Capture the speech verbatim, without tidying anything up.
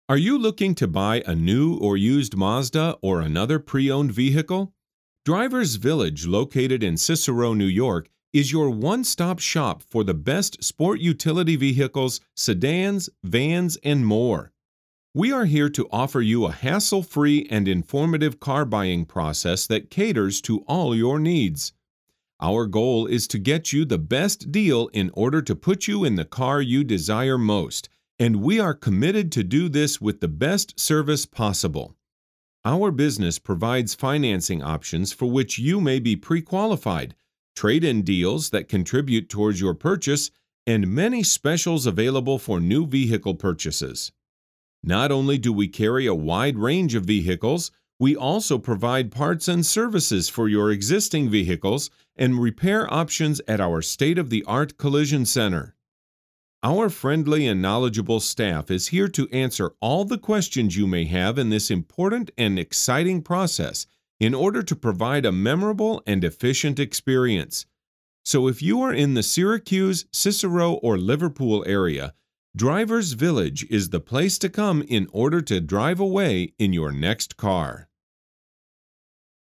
Are you looking to buy a new or used Mazda or another pre-owned vehicle? Drivers Village, located in Cicero, New York, is your one-stop shop for the best sport utility vehicles, sedans, vans, and more. We are here to offer you a hassle-free and informative car buying process that caters to all your needs. Our goal is to get you the best deal in order to put you in the car you desire most, and we are committed to do this with the best service possible. Our business provides financing options for which you may be pre-qualified, trade-in deals that contribute towards your purchase, and many specials available for new vehicle purchases. Not only do we carry a wide range of vehicles, we also provide parts and services for your existing vehicles and repair options at our state-of-the-art collision center. Our friendly and knowledgeable staff is here to answer all the questions you may have in this important and exciting process in order to provide a memorable and efficient experience. So if you are in the Syracuse, Cicero, or Liverpool area, Drivers Village is the place to come in order to drive away in your next car.